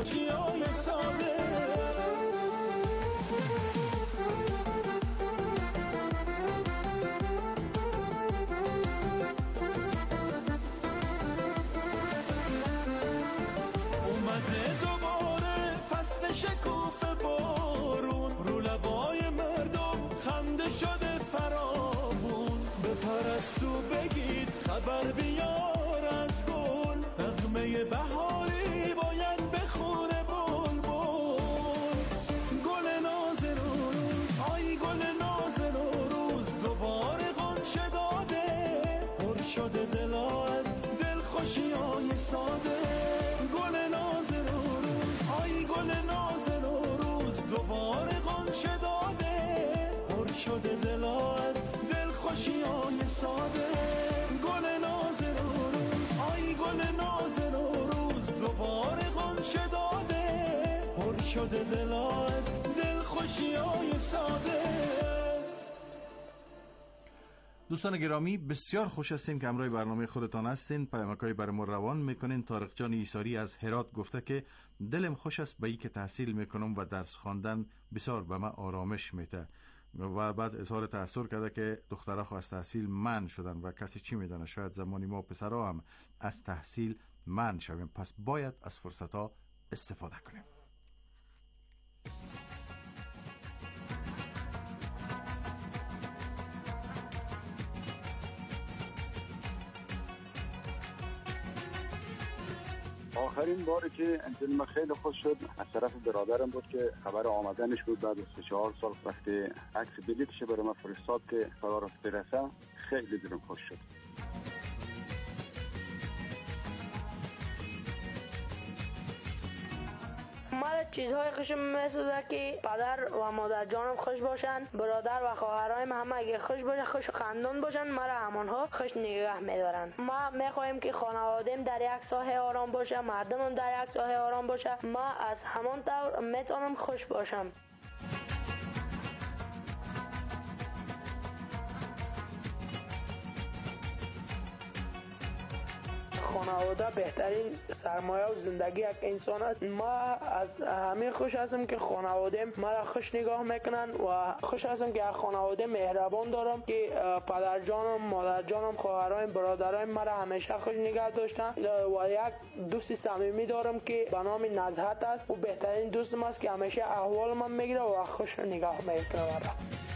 خوشیای ساده. اومده دوباره فصل شکوفه بارون، رو لبای مردم خنده شده فراوون. به پرستو بگید خبر بیار از گل، نغمه بهاری باید بخونه بلبل. گل ناز نوروز، آی گل ناز نوروز، دوباره غنچه داده، پر شده دلا از دلخوشیای ساده. گل ناز نوروز، آی گل ناز نوروز، دوباره غنچه داده، پر شده دلا از دلخوشیای ساده. گل ناز نوروز، آی گل ناز نوروز، دوباره غنچه داده، پر شده دلا از دلخوشیای ساده. دوستان گرامی، بسیار خوش هستیم که همراه برنامه خودتان هستین. پیامک‌های بر ما روان میکنین. طارق جان ایساری از هرات گفته که دلم خوش است به ای که تحصیل میکنم و درس خواندن بسیار به من آرامش میده. و بعد اظهار تأثیر کرده که دخترها خو از تحصیل منع شدن و کسی چی میدونه، شاید زمانی ما پسرها هم از تحصیل منع شویم. پس باید از فرصتها استفاده کنیم. آخرین باری که دلم خیلی خوش شد از طرف برادرم بود که خبر آمدنش بود بعد از 4 سال. وقتی عکس بلیطش برای من فرستاد که قرار برسه، خیلی دلم خوش شد. من چیزهای خوشم میسوزه که پدر و مادر جانم خوش باشن، برادر و خواهرایم همه اگه خوش باشه، خوش و خندون باشن، مرا همانها خوش نگاه میدارن. ما میخوایم که خانواده‌ام در یک ساحه آرام باشه، مردمم در یک ساحه آرام باشه. ما از همان طور میتونم خوش باشم. خانواده بهترین سرمایه و زندگی یک انسان است. ما از همین خوش هستم که خانواده مرا خوش نگاه میکنن و خوش هستم که خانواده مهربان دارم که پدر جانم، مادر جانم، خواهرایم، برادرایم مرا همیشه خوش نگاه داشتن. و یک دوست صمیمی دارم که به نام نزهت است. و بهترین دوستم است که همیشه احوال من میگیره و خوش نگاه میکنه مرا.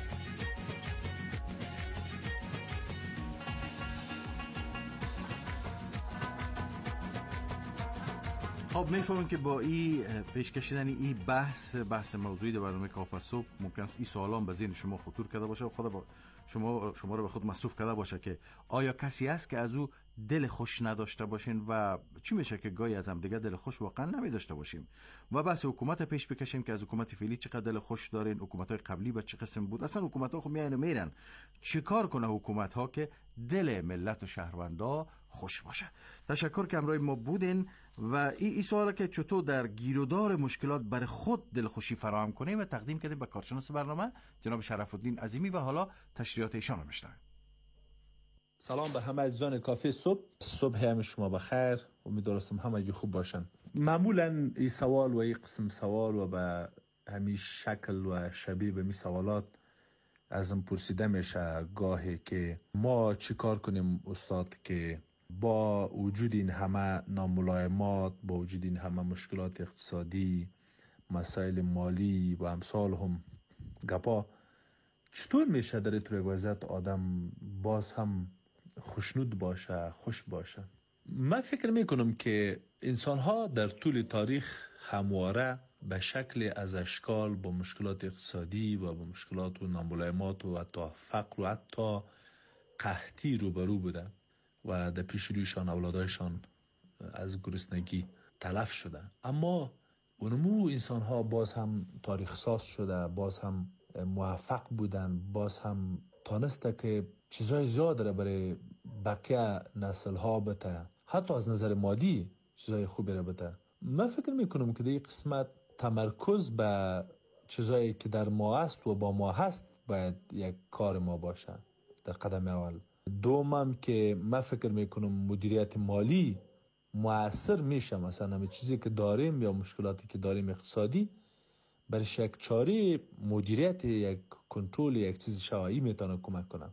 خب میفهمم که با این پیش کشیدن این بحث موضوعی در برنامه کافه صبح ممکن است این سوالان به ذهن شما خطور کرده باشه و خود با شما رو به خود مصروف کرده باشه که آیا کسی هست که از او دل خوش نداشته باشین و چی میشه که گاهی از هم دیگه دل خوش واقعا نمی داشته باشیم. و بس حکومت پیش بکشیم که از حکومت فعلی چقدر دل خوش دارین، حکومت‌های قبلی به چه قسم بود، اصلا حکومت‌ها خب میرن چیکار کنه حکومت‌ها که دل ملت و شهروندا خوش باشه. تشکر که همراه ما بودین و این سوالا که چطور در گیرودار مشکلات برای خود دلخوشی فراهم کنیم و تقدیم کردیم به کارشناس برنامه جناب شرف الدین عظیمی و حالا تشریحات ایشان رو میشنویم. سلام به همه عزیزان کافه صبح همه شما بخیر. امیدوارم همگی خوب باشن. معمولا این سوال و این قسم سوال و به همین شکل و شبیه به می سوالات ازم پرسیده میشه گاهی که ما چی کار کنیم استاد که با وجود این همه ناملایمات، با وجود این همه مشکلات اقتصادی، مسائل مالی و امثال هم گپا، چطور میشه در طور وضعیت آدم باز هم خوشنود باشه، خوش باشه؟ من فکر میکنم که انسان ها در طول تاریخ همواره به شکل از اشکال با مشکلات اقتصادی و با مشکلات و ناملایمات و حتی فقر و حتی قحطی روبرو بوده و در پیش رویشان اولادایشان از گرسنگی تلف شده. اما اونمو انسان ها باز هم تاریخ ساز شده، باز هم موفق بودن، باز هم تانسته که چیزای زیاد برای بقیه نسل ها بته، حتی از نظر مادی چیزای خوبی را بته. من فکر میکنم که در این قسمت تمرکز به چیزایی که در ما است و با ما هست باید یک کار ما باشه در قدم اول. دومم که من فکر میکنم مدیریت مالی مؤثر میشه مثلا همه چیزی که داریم یا مشکلاتی که داریم اقتصادی برش یک چاره مدیریت یک کنترل یک چیز شوایی میتونه کمک کنه.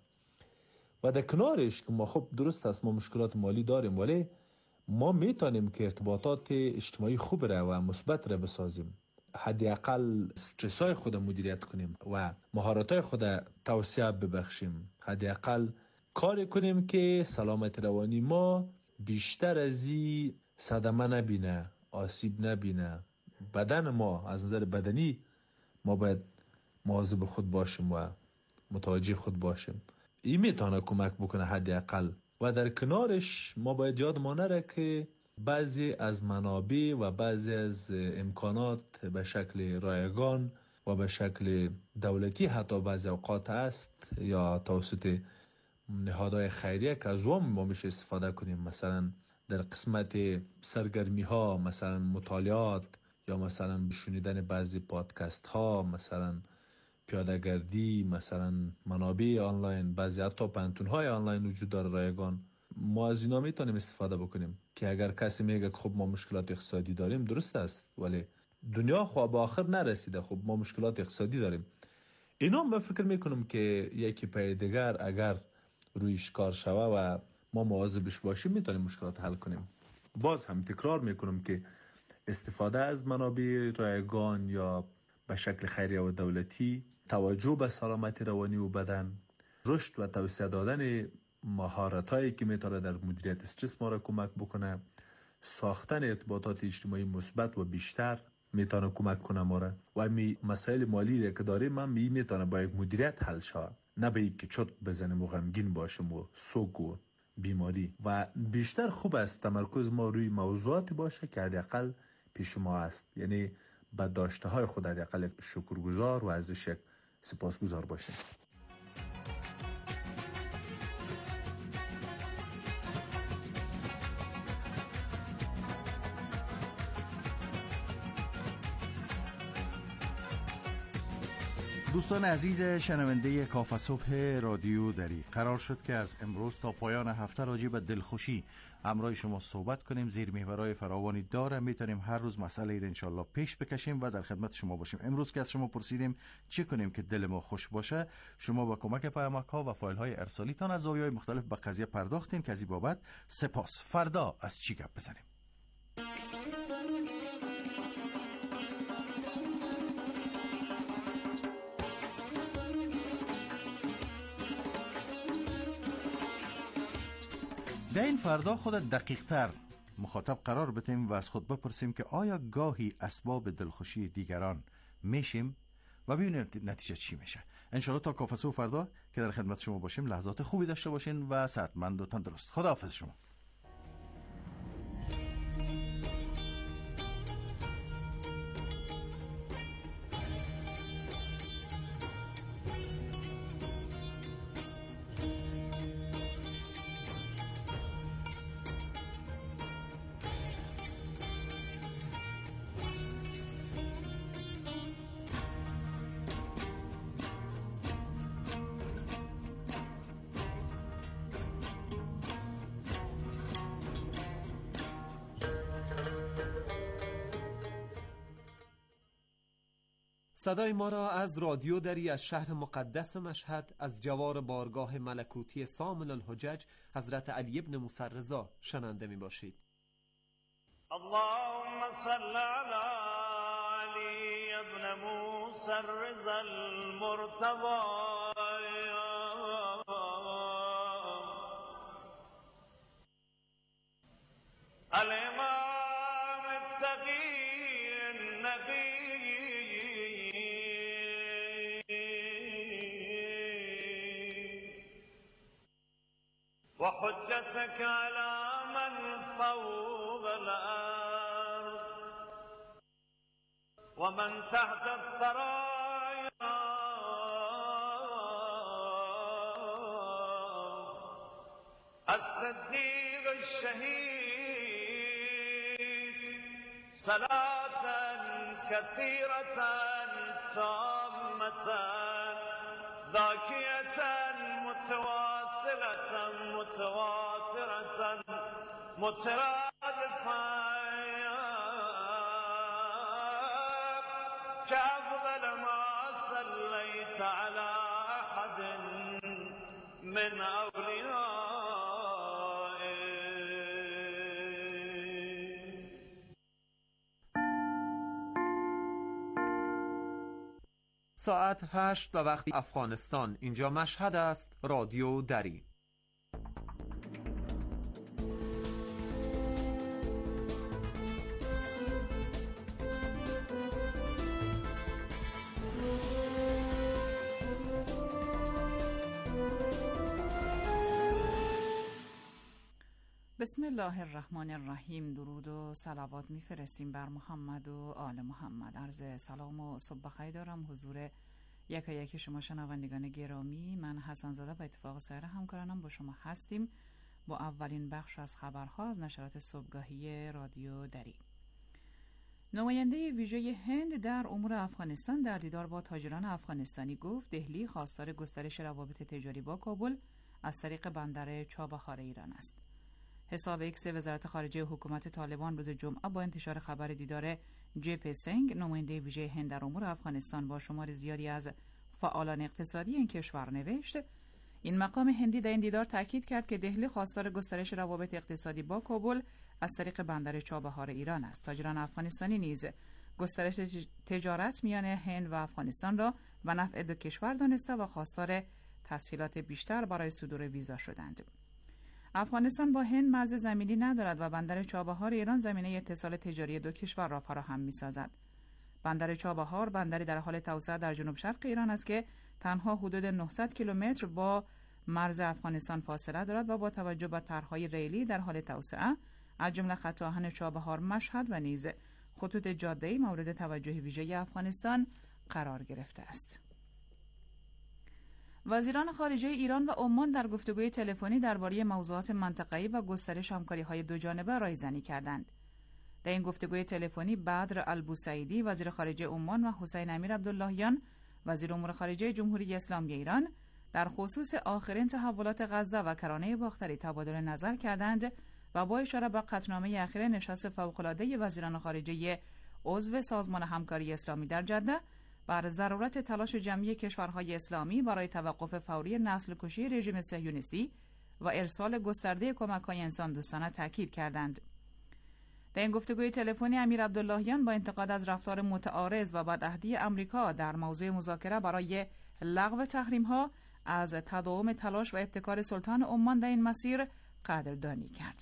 و در کنارش که ما خب درست است ما مشکلات مالی داریم ولی ما میتونیم که ارتباطات اجتماعی خوب را و مثبت را بسازیم، حداقل استرس های خود مدیریت کنیم و مهارت های خود توسعه ببخشیم، حداقل کار کنیم که سلامت روانی ما بیشتر از این صدمه نبینه، آسیب نبینه. بدن ما از نظر بدنی ما باید مواظب خود باشیم و متوجه خود باشیم. این میتونه کمک بکنه حداقل. و در کنارش ما باید یادمان نره که بعضی از منابع و بعضی از امکانات به شکل رایگان و به شکل دولتی حتی بعضی اوقات است یا توسط نهادهای خیریه که از اون ما میشه استفاده کنیم. مثلا در قسمت سرگرمی ها، مثلا مطالعات یا مثلا شنیدن بعضی پادکست ها، مثلا پیاده گردی، مثلا منابع آنلاین، بعضی حتی پانتون های آنلاین وجود داره رایگان. ما از اینا میتونیم استفاده بکنیم که اگر کسی میگه خب ما مشکلات اقتصادی داریم، درست است ولی دنیا خب به آخر نرسیده، خب ما مشکلات اقتصادی داریم. اینا من فکر میکنم که یکی پای دیگر اگر رویش کار شوه و ما مواظبش باشیم میتونیم مشکلات حل کنیم. باز هم تکرار میکنم که استفاده از منابع رایگان یا به شکل خیریه و دولتی، توجه به سلامت روانی و بدن، رشد و توسعه دادن مهارتایی که میتونه در مدیریت استرس ما را کمک بکنه، ساختن ارتباطات اجتماعی مثبت و بیشتر میتونه کمک کنه ما را. و مسائل مالی که داریم هم میتونه با یک مدیریت حل شود، نه به اینکه چرت بزنیم و غمگین باشیم و سوگ و بیماری. و بیشتر خوب است تمرکز ما روی موضوعاتی باشه که حداقل پیش ما است، یعنی به داشته های خود حداقل شکرگزار و ازش یک سپاسگزار باشه. دوستان عزیز شنونده کافه صبح رادیو دری، قرار شد که از امروز تا پایان هفته راجع به دلخوشی همراه شما صحبت کنیم. زیر محورهای فراوانی داره، میتونیم هر روز مسئله ای انشالله پیش بکشیم و در خدمت شما باشیم. امروز که از شما پرسیدیم چی کنیم که دل ما خوش باشه، شما با کمک پیامک ها و فایل های ارسالیتان از زوایای مختلف به قضیه پرداختین که از این بابت سپاس. فردا از چی گپ بزنیم؟ در این فردا خود دقیق تر مخاطب قرار بتیم و از خود بپرسیم که آیا گاهی اسباب دلخوشی دیگران میشیم و ببینیم نتیجه چی میشه. انشاءالله تا کافه صبح فردا که در خدمت شما باشیم لحظات خوبی داشته باشین و صحتمند و تندرست. خداحافظ شما. صدای ما را از رادیو دری از شهر مقدس مشهد از جوار بارگاه ملکوتی سامن الحجج حضرت علی ابن موسی رضا شنونده می باشید. اللهم صل علی علی ابن موسی رضا المرتضی الامام التقی النبی وحجتك على من فوق الأرض ومن تحت الثرايا الصديق الشهيد صلاة كثيرة تامة ذاكية متواصلة متواترة مترادفة من اولیائه. ساعت 8 و وقتی افغانستان. اینجا مشهد است. رادیو دری. بسم الله الرحمن الرحیم. درود و صلوات میفرستیم بر محمد و آل محمد. عرض سلام و صبح بخیر دارم حضور یکی شما شنوندگان گرامی. من حسن زاده به اتفاق سایر همکارانم با شما هستیم با اولین بخش از خبرها از نشرات صبحگاهی رادیو دری. نماینده ویژه هند در امور افغانستان در دیدار با تاجران افغانستانی گفت دهلی خواستار گسترش روابط تجاری با کابل از طریق بندر چابهار ایران است. حساب ایکس وزارت خارجه حکومت طالبان روز جمعه با انتشار خبر دیدار جی پی سنگ نماینده ویژه هند در امور افغانستان با شمار زیادی از فعالان اقتصادی این کشور نوشت این مقام هندی در این دیدار تاکید کرد که دهلی خواستار گسترش روابط اقتصادی با کابل از طریق بندر چابهار ایران است. تاجران افغانستانی نیز گسترش تجارت میان هند و افغانستان را به نفع دو کشور دانسته و خواستار تسهیلات بیشتر برای صدور ویزا شدند. افغانستان با هند مرز زمینی ندارد و بندر چابهار ایران زمینه اتصال تجاری دو کشور را فراهم می‌سازد. بندر چابهار بندری در حال توسعه در جنوب شرق ایران است که تنها حدود 900 کیلومتر با مرز افغانستان فاصله دارد و با توجه به طرح‌های ریلی در حال توسعه از جمله خط آهن چابهار مشهد و نیز خطوط جاده‌ای مورد توجه ویژه افغانستان قرار گرفته است. وزیران خارجه ایران و عمان در گفتگوی تلفنی درباره موضوعات منطقه‌ای و گسترش همکاری‌های دوجانبه رایزنی کردند. در این گفتگوی تلفنی بدر البوسعیدی وزیر خارجه عمان و حسین امیر عبداللهیان وزیر امور خارجه جمهوری اسلامی ایران در خصوص آخرین تحولات غزه و کرانه باختری تبادل نظر کردند و با اشاره به قطعنامه اخیر نشست فوق‌العاده وزیران خارجه عضو سازمان همکاری اسلامی در جده بر ضرورت تلاش جمعی کشورهای اسلامی برای توقف فوری نسل کشی رژیم صهیونیستی و ارسال گسترده کمک‌های انسان دوستانه تاکید کردند. در این گفتگوی تلفنی امیر عبداللهیان با انتقاد از رفتار متعارض و بدعهدی آمریکا در موضوع مذاکره برای لغو تحریم‌ها از تداوم تلاش و ابتکار سلطان عمان در این مسیر قدردانی کرد.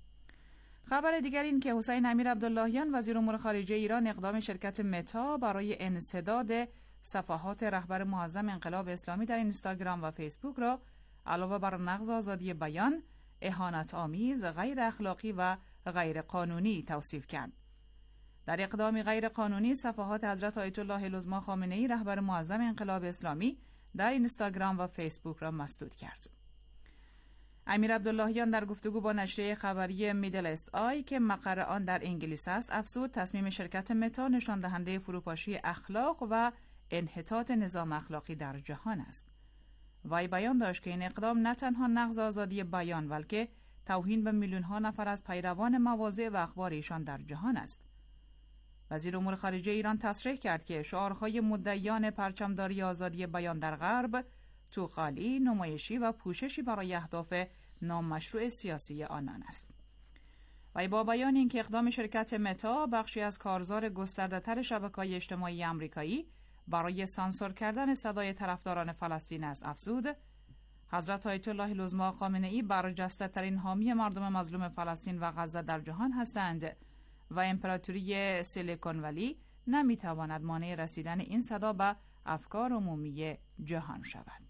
خبر دیگر این که حسین امیر عبداللهیان وزیر امور خارجه ایران اقدام شرکت متا برای انسداد صفحات رهبر معظم انقلاب اسلامی در اینستاگرام و فیسبوک را علاوه بر نقض آزادی بیان، اهانت آمیز، غیر اخلاقی و غیر قانونی توصیف کرد. در اقدامی غیر قانونی صفحات حضرت آیت الله العظمی خامنه‌ای رهبر معظم انقلاب اسلامی در اینستاگرام و فیسبوک را مسدود کرد. امیر عبداللهیان در گفتگو با نشریه خبری میدل است آی که مقر آن در انگلیس است افزود تصمیم شرکت متا نشان دهنده فروپاشی اخلاق و انحطاط نظام اخلاقی در جهان است. وی بیان داشت که این اقدام نه تنها نقض آزادی بیان بلکه توهین به میلیون‌ها نفر از پیروان مواضع و اخبار ایشان در جهان است. وزیر امور خارجه ایران تصریح کرد که شعارهای مدعیان پرچمداری آزادی بیان در غرب توغالی، نمایشی و پوششی برای اهداف نامشروع سیاسی آنان است. و با بیان اینکه اقدام شرکت متا بخشی از کارزار گسترده‌تر شبکه‌های اجتماعی آمریکایی برای سانسور کردن صدای طرفداران فلسطین است افزود حضرت آیت الله العظمی خامنه‌ای برجسته‌ترین حامی مردم مظلوم فلسطین و غزه در جهان هستند و امپراتوری سیلیکون ولی نمی‌تواند مانع رسیدن این صدا به افکار عمومی جهان شود.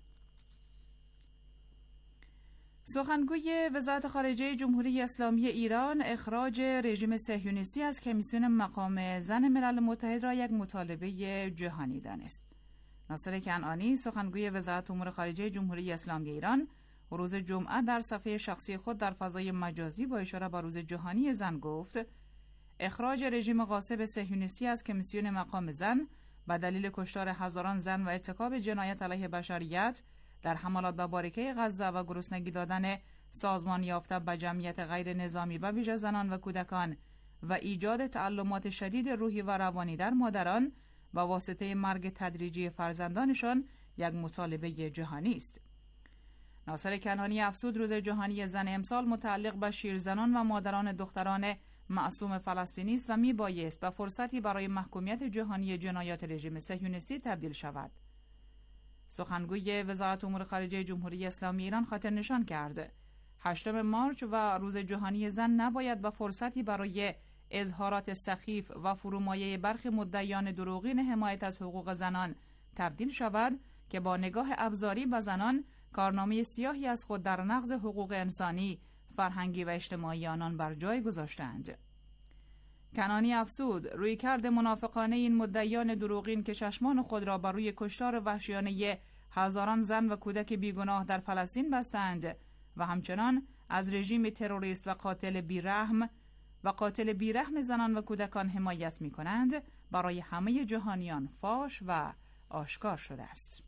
سخنگوی وزارت خارجه جمهوری اسلامی ایران اخراج رژیم صهیونیستی از کمیسیون مقام زن ملل متحد را یک مطالبه جهانی دانست. ناصر کنعانی سخنگوی وزارت امور خارجه جمهوری اسلامی ایران روز جمعه در صفحه شخصی خود در فضای مجازی با اشاره به روز جهانی زن گفت اخراج رژیم غاصب صهیونیستی از کمیسیون مقام زن به دلیل کشتار هزاران زن و ارتکاب جنایت علیه بشریت در حملات به باریکه غزه و گرسنگی دادن سازمان یافته به جمعیت غیر نظامی به ویژه زنان و کودکان و ایجاد تعلمات شدید روحی و روانی در مادران با واسطه مرگ تدریجی فرزندانشان یک مطالبه جهانی است. ناصر کنعانی افزود روز جهانی زن امسال متعلق به شیرزنان و مادران دختران معصوم فلسطینی است و میبایست به فرصتی برای محکومیت جهانی جنایات رژیم صهیونیستی تبدیل شود. سخنگوی وزارت امور خارجه جمهوری اسلامی ایران خاطر نشان کرد 8 مارس و روز جهانی زن نباید به فرصتی برای اظهارات سخیف و فرومایه برخی مدعیان دروغین حمایت از حقوق زنان تبدیل شود که با نگاه ابزاری به زنان کارنامه سیاهی از خود در نقض حقوق انسانی، فرهنگی و اجتماعی آنان بر جای گذاشتند. کنعانی افزود رویکرد منافقانه این مدعیان دروغین که چشمان خود را بر روی کشتار وحشیانه هزاران زن و کودک بیگناه در فلسطین بستند و همچنان از رژیم تروریست و قاتل بیرحم زنان و کودکان حمایت می کنند برای همه جهانیان فاش و آشکار شده است.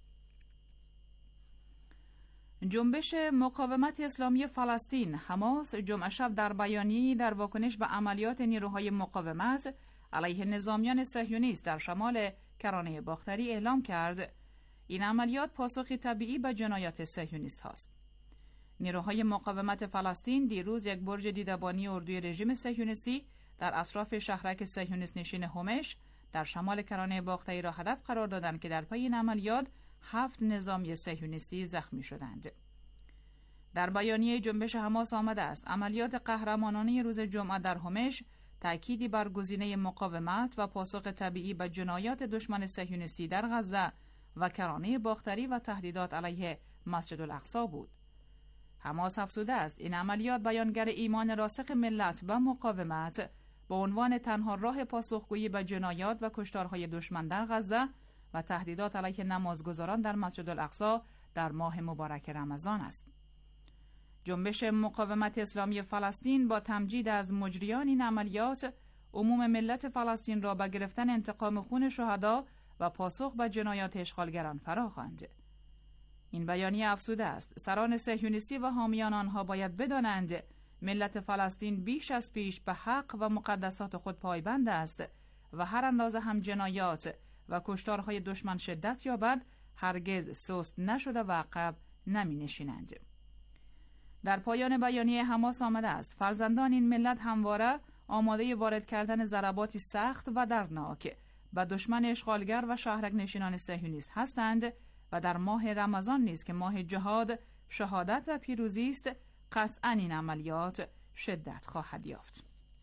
جنبش مقاومت اسلامی فلسطین حماس جمعه شب در بیانیه‌ای در واکنش به عملیات نیروهای مقاومت علیه نظامیان صهیونیست در شمال کرانه باختری اعلام کرد این عملیات پاسخی طبیعی به جنایات صهیونیست هاست. نیروهای مقاومت فلسطین دیروز یک برج دیدبانی اردوی رژیم صهیونیستی در اطراف شهرک صهیونیست نشین هومش در شمال کرانه باختری را هدف قرار دادند که در پی این عملیات 7 نظامی صهیونیستی زخمی شدند. در بیانیه جنبش حماس آمده است عملیات قهرمانانه روز جمعه در هومش تأکیدی بر گزینه مقاومت و پاسخ طبیعی به جنایات دشمن صهیونیستی در غزه و کرانه باختری و تهدیدات علیه مسجد الاقصی بود. حماس افزوده است این عملیات بیانگر ایمان راسخ ملت به مقاومت به عنوان تنها راه پاسخگویی به جنایات و کشتارهای دشمن در غزه و تهدیدات علیه نمازگزاران در مسجد الاقصی در ماه مبارک رمضان است. جنبش مقاومت اسلامی فلسطین با تمجید از مجریان این عملیات عموم ملت فلسطین را به گرفتن انتقام خون شهدا و پاسخ به جنایات اشغالگران فراخواند. این بیانیه افزوده است سران صهیونیستی و حامیان آنها باید بدانند ملت فلسطین بیش از پیش به حق و مقدسات خود پایبند است و هر اندازه هم جنایات و کشتارهای دشمن شدت یابد هرگز سست نشده و عقب نمی نشینند. در پایان بیانیه حماس آمده است فرزندان این ملت همواره آماده وارد کردن ضرباتی سخت و دردناک به دشمن اشغالگر و شهرک نشینان صهیونیست هستند و در ماه رمضان نیز که ماه جهاد، شهادت و پیروزی است قطعاً این عملیات شدت خواهد یافت.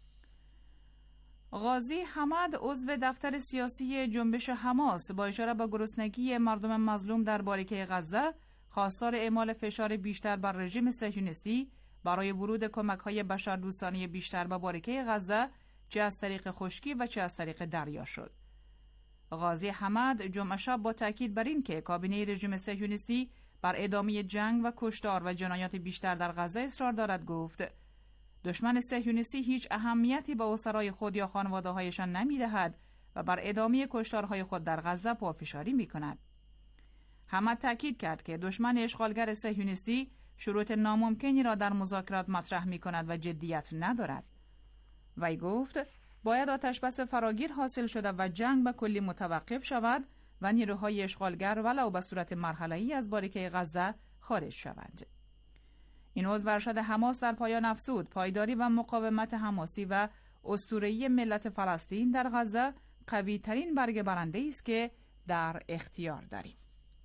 غازی حمد عضو دفتر سیاسی جنبش حماس با اشاره به گرسنگی مردم مظلوم در باریکه غزه خواستار اعمال فشار بیشتر بر رژیم صهیونیستی برای ورود کمک‌های بشردوستانه بیشتر به باریکه غزه چه از طریق خشکی و چه از طریق دریا شد. غازی حمد جمعه شب با تاکید بر این که کابینه رژیم صهیونیستی بر ادامه جنگ و کشتار و جنایات بیشتر در غزه اصرار دارد گفت دشمن صهیونیستی هیچ اهمیتی به اسرای خود یا خانواده‌هایشان نمی‌دهد و بر ادامه کشتارهای خود در غزه پافشاری می‌کند. حمد تاکید کرد که دشمن اشغالگر صهیونیستی شروط ناممکنی را در مذاکرات مطرح می‌کند و جدیت ندارد. وی گفت باید آتشبس فراگیر حاصل شده و جنگ به کلی متوقف شود و نیروهای اشغالگر ولو به صورت مرحله‌ای از باریکه غزه خارج شوند. این عضو ارشد حماس در پایان افزود پایداری و مقاومت حماسی و اسطوره‌ای ملت فلسطین در غزه قوی ترین برگ برنده است که در اختیار داریم.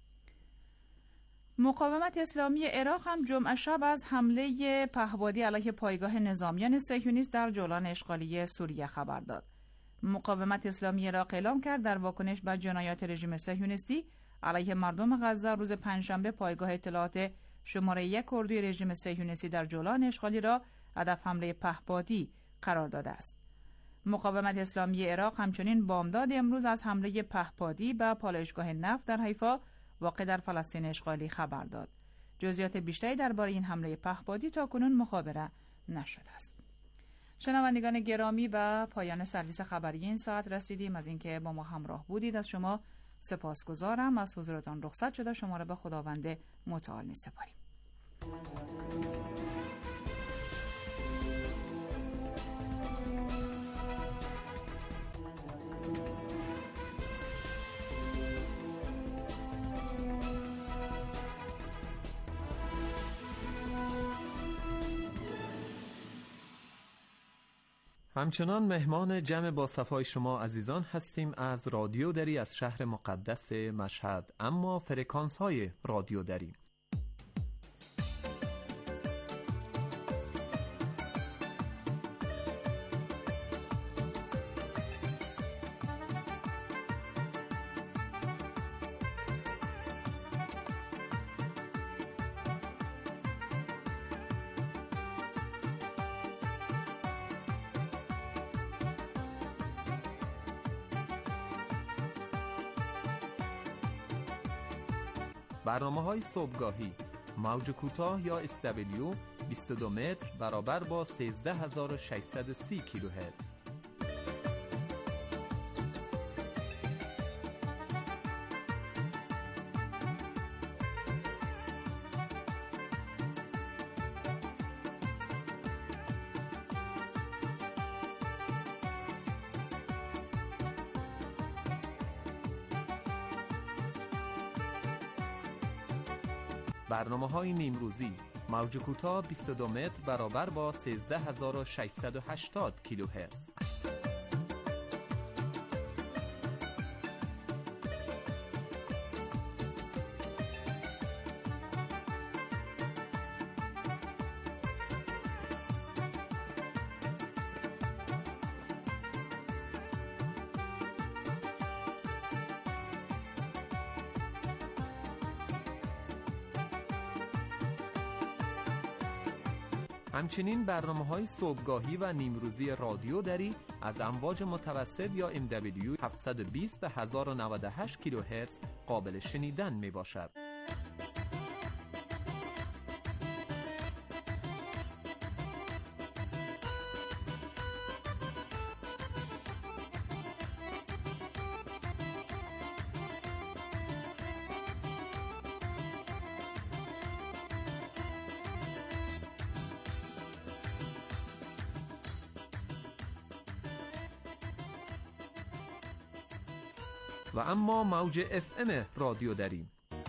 مقاومت اسلامی عراق هم جمعه شب از حمله پهپادی علیه پایگاه نظامیان صهیونیست در جولان اشغالی سوریه خبر داد. مقاومت اسلامی عراق اعلام کرد در واکنش به جنایات رژیم صهیونیستی علیه مردم غزه روز پنجشنبه پایگاه اطلاعات شماره 1 اردوی رژیم صهیونیستی در جولان اشغالی را هدف حمله پهپادی قرار داده است. مقاومت اسلامی عراق همچنین بامداد امروز از حمله پهپادی به پالایشگاه نفت در حیفا واقع در فلسطین اشغالی خبر داد. جزئیات بیشتری درباره این حمله پهپادی تاکنون مخابره نشده است. شنوندگان گرامی، به پایان سرویس خبری این ساعت رسیدیم. از اینکه با ما همراه بودید از شما سپاسگزارم. از حضورتان رخصت شده شما را به خداوند متعال می‌سپاریم. همچنان مهمان جمع با صفای شما عزیزان هستیم از رادیو دری از شهر مقدس مشهد، اما فرکانس های رادیو دری. برنامه‌های صبحگاهی موج کوتاه یا SW 22 متر برابر با 13630 کیلوهرتز. برنامه‌های نیمروزی موج کوتاه 22 متر برابر با 13680 کیلوهرتز. همچنین برنامه‌های صبحگاهی و نیمروزی رادیو دری از امواج متوسط یا MW 720 به 1098 کیلوهرتز قابل شنیدن میباشد. و اما موج FM رادیو دری.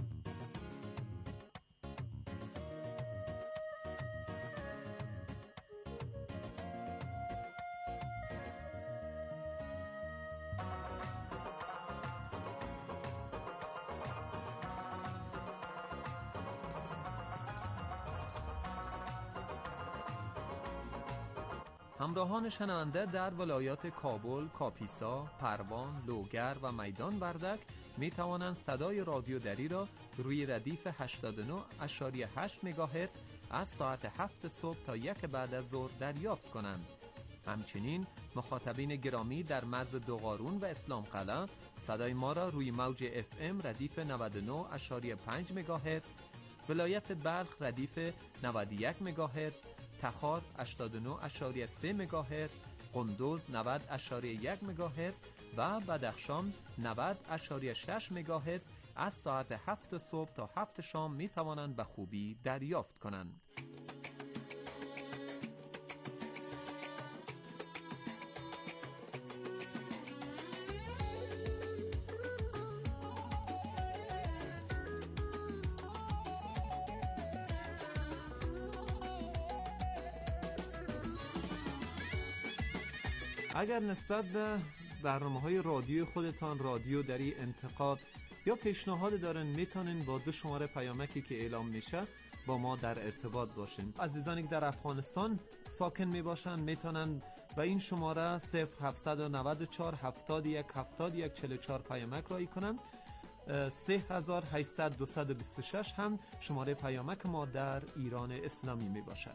همراهان شنونده در ولایات کابل، کاپیسا، پروان، لوگر و میدان وردک می توانند صدای رادیو دری را روی ردیف 89.8 مگاهرتز از ساعت 7 صبح تا 1 بعد از ظهر دریافت کنند. همچنین مخاطبین گرامی در مرز دوقارون و اسلام قلعه صدای ما را روی موج FM ردیف 99.5 مگاهرتز، ولایت بلخ ردیف 91 مگاهرتز، تخار 89.3 مگاهرتز، قندوز 90.1 مگاهرتز و بدخشان 90.6 مگاهرتز از ساعت 7 صبح تا 7 شام می توانند به خوبی دریافت کنند. اگر نسبت به برنامه‌های رادیو خودتان رادیو دری انتقاد یا پیشنهاد دارن میتونین با 2 شماره پیامکی که اعلام میشه با ما در ارتباط باشین. عزیزانی که در افغانستان ساکن میباشن میتونن به این شماره 0794 71 71 44 پیامک رایی کنن. 3800 226 هم شماره پیامک ما در ایران اسلامی میباشد.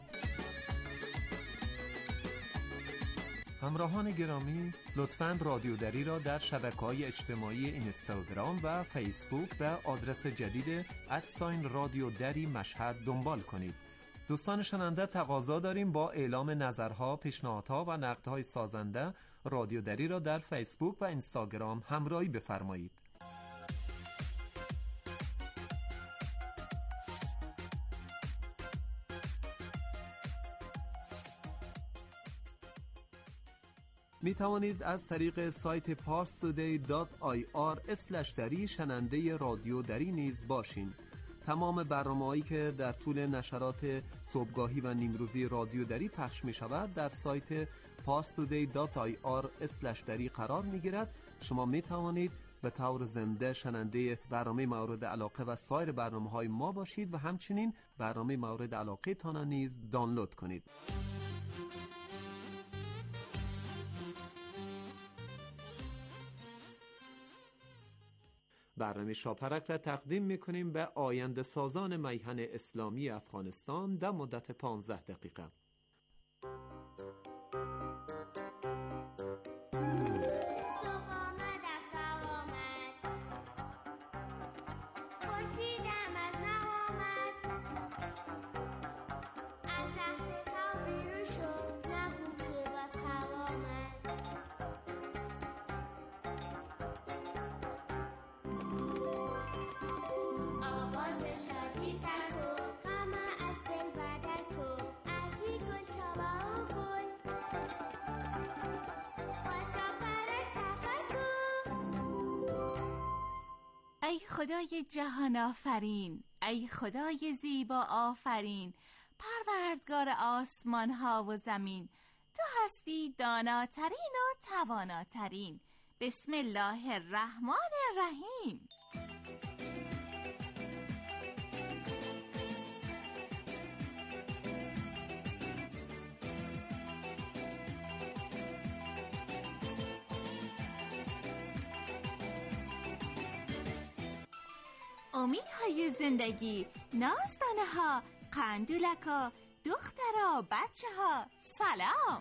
همراهان گرامی، لطفاً رادیو دری را در شبکه‌های اجتماعی اینستاگرام و فیسبوک به آدرس جدید @رادیو دری مشهد دنبال کنید. دوستان شنونده، تقاضا داریم با اعلام نظرها، پیشنهادها و نقدهای سازنده رادیو دری را در فیسبوک و اینستاگرام همراهی بفرمایید. می توانید از طریق سایت parstoday.ir/dari شنونده رادیو دری نیز باشین. تمام برنامه‌هایی که در طول نشرات صبحگاهی و نیمروزی رادیو دری پخش می شود در سایت parstoday.ir/dari قرار می گیرد. شما می توانید به طور زنده شنونده برنامه مورد علاقه و سایر برنامه‌های ما باشید و همچنین برنامه مورد علاقه تان نیز دانلود کنید. برنامه شاپرک را تقدیم می‌کنیم به آینده سازان میهن اسلامی افغانستان در مدت 15 دقیقه. ای خدای جهان آفرین، ای خدای زیبا آفرین، پروردگار آسمان ها و زمین، تو هستی داناترین و تواناترین. بسم الله الرحمن الرحیم. امیدهای زندگی، نازدانه ها، قندولکا، دخترها، بچه ها، سلام.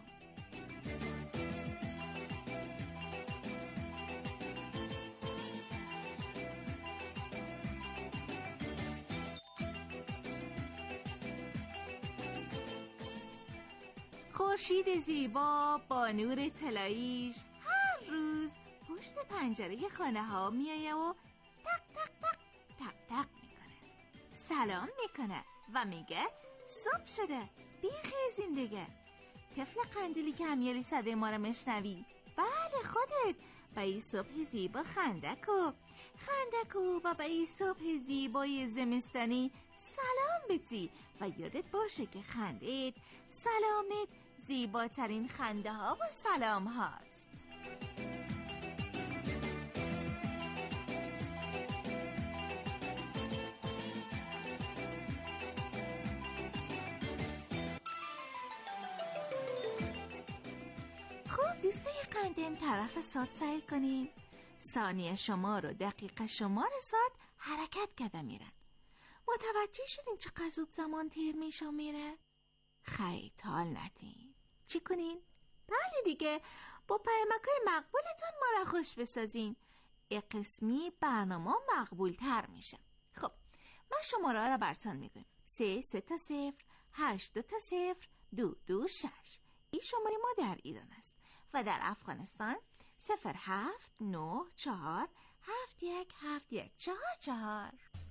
خورشید زیبا با نور طلاییش هر روز پشت پنجره خانه ها میایه و تق تق تق تق تق میکنه، سلام میکنه و میگه صبح شده، بیخیزین دیگه. طفل قندیلی که همیالی صدای ما رو مشنوی، بله خودت، به این صبح زیبا خندکو و به این صبح زیبای زمستانی سلام بتی و یادت باشه که خندت، سلامت زیباترین خنده ها و سلام هاست. خوب دوستای قندم طرف ساعت سعی کنین. ثانیه شما رو دقیقه شمار ساعت حرکت کرده میرن. متوجه شدین چقدر زود زمان تیر میشه و میره؟ خیلی حال ندین. چی کنین؟ بله دیگه، با پیامکای مقبولتون ما را خوش بسازین. قسمی برنامه مقبول تر میشه. خب من شماره را براتون میگم: 3 تا 0 8 تا 0 2 2 6. این شماره ما در ایران است و در افغانستان 07 9 4 7 1 7 1 4 4.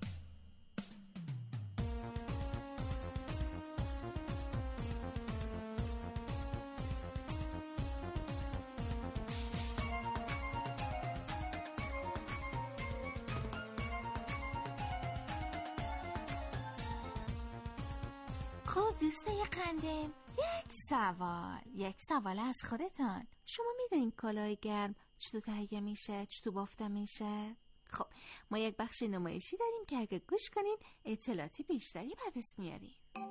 خب دوستای قندم، یک سوال از خودتان. شما میدونین کالای گرم چطور تهیه میشه، چطور بافته میشه؟ خب ما یک بخش نمایشی داریم که اگه گوش کنین اطلاعاتی بیشتری به دست میارین.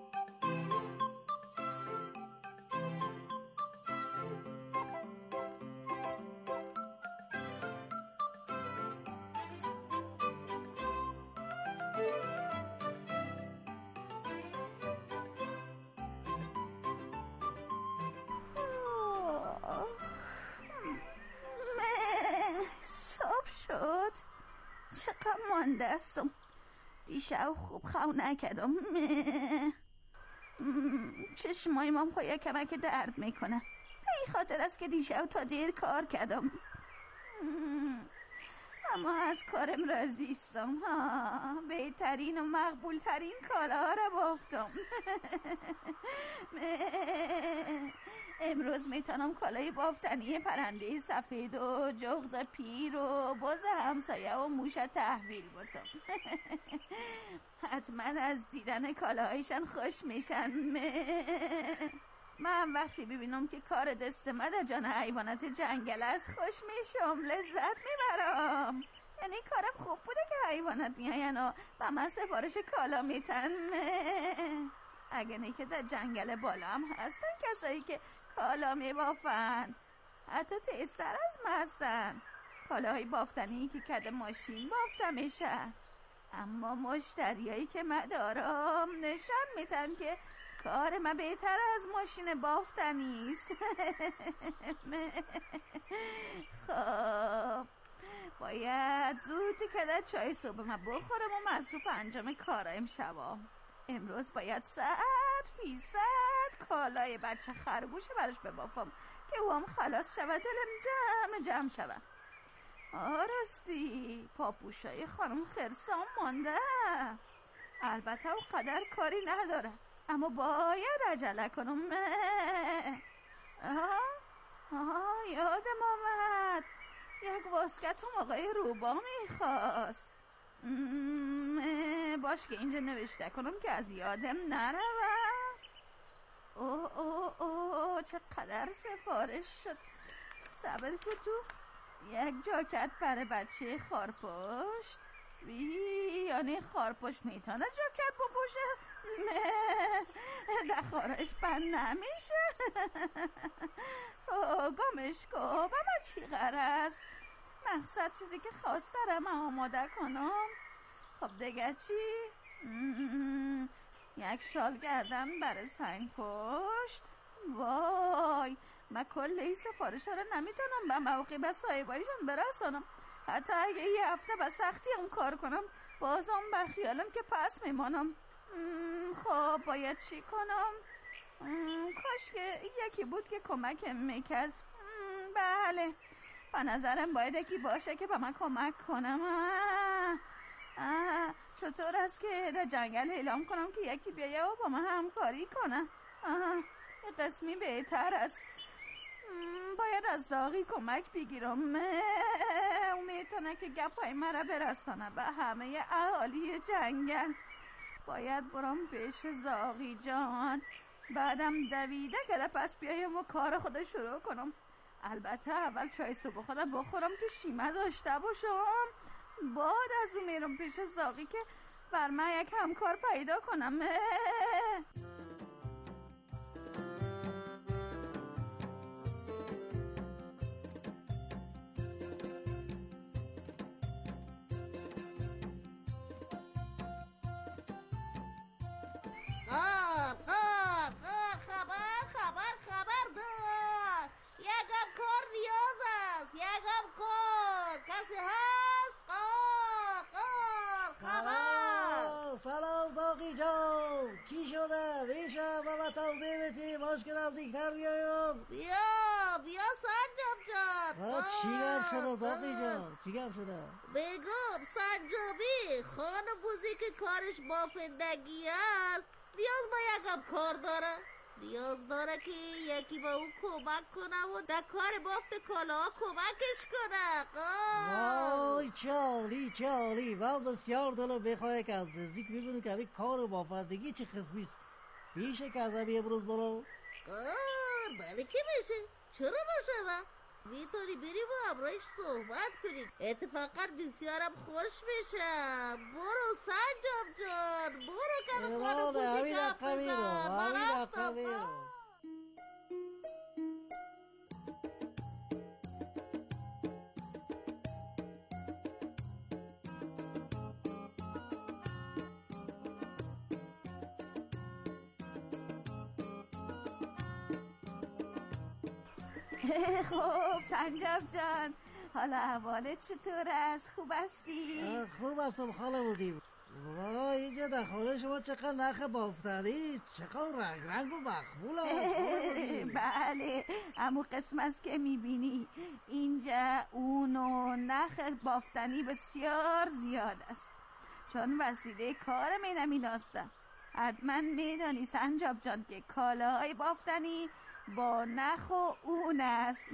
چقدر مانده استم، دیشب خوب خواب نکردم. چشمایم هم خواهی کمک درد میکنه. این خاطر است که دیشب تا دیر کار کردم، اما از کارم راضیستم. بهترین و مقبول ترین کالاها را بافتم. امروز میتونم کالای بافتنی پرنده سفید و جغد پیر و باز همسایه و موش تحویل بدم. حتما از دیدن کالاهایشان خوش میشن. من وقتی ببینم که کار دست من در جان حیوانات جنگل است خوش میشم، لذت میبرم. یعنی کارم خوب بوده که حیوانات میاین و من سفارش کالا میتن. اگه نه که در جنگل بالا هم هستن کسایی که کالا میبافن، حتی تیزتر از من هستن. کالاهای بافتنی که کده ماشین بافته میشه، اما مشتریایی که من دارم نشان میتن که کار من بهتر از ماشین بافتنی است. خب باید زود که چای صبح من بخورم و مصروف انجام کارایم شوم. امروز باید 100% کالای بچه خرگوشه براش ببافم که او هم خلاص شود، دلم جمع شود. راستی پاپوشای خانم خرسان مانده. البته او قدر کاری نداره، اما باید عجله کنم. یادم آمد یک واسکت هم آقای روبا میخواست. باش که اینجا نوشته کنم که از یادم نروم. چقدر سفارش شد. صبر تو یک جاکت برای بچه خارپشت. یعنی خارپشت میتونه جاکت بپوشه؟ نه خارش بند نمیشه. گمش کن بابا، چی غرض؟ مقصد چیزی که خواست دارم آماده کنم. خب دیگه چی؟ یک شال گردن برای سنگ پشت. وای من کل این سفارش رو نمیتونم به موقع به صاحبایشون برسانم. حتی اگه یه هفته به سختی هم کار کنم بازم به خیالم که پس میمانم. خب باید چی کنم؟ کاش که یکی بود که کمکم میکرد. بله به نظرم باید یکی باشه که به من کمک کنم. چطور است که در جنگل اعلام کنم که یکی بیایه و با من همکاری کنه؟ یه قسمی بهتر است. باید از زاغی کمک بگیرم. میتونه که گپای مرا برسانه به همه اهالی جنگل. باید برم پیش زاغی جان، بعدم دویده که پس بیایم و کار خود شروع کنم. البته اول چای صبح خودم بخورم که شیمه داشته باشم، بعد از اون میرم پیش زاغی که بر من یک همکار پیدا کنم. خبر دار، یکم کار نیاز است، یکم کار کسی هست؟ خبر. سلام زاغی جان، چی شده؟ میشه و ما توضیح بدی؟ باش که نزدیکتر بیایم. بیا سنجاب جان. چی گم شده زاغی جان؟ چی گم شده؟ بگم سنجابی خانم بوزی که کارش بافندگی است نیاز به یکم کار داره. نیاز داره که یکی به اون کمک کنه و در کار بافت کالاها کمکش کنه. وای چالی من بسیار دلم بخواه که از نزدیک ببینم که همین کار بافندگی چه قسمیست. میشه که از همین امروز برو؟ بله که میشه، چرا نشوه؟ میتونی بریم و همراهش صحبت کنیم، اتفاقا بسیارم خوش میشه. برو سنجاب جان، برو که خانم بوزی گپ بزن. من رفتم. خب سنجاب جان، حالا احوالت چطور است؟ خوب هستی؟ خوب هستم خاله بودیم. وای اینجا در خانه شما چقدر نخ بافتنی، چقدر رنگ و مخمول. بله همون قسم است که میبینی. اینجا اون و نخ بافتنی بسیار زیاد است، چون وسیله کار من همین هستم. حتما میدانی سنجاب جان که کالاهای بافتنی با نخ و اون است.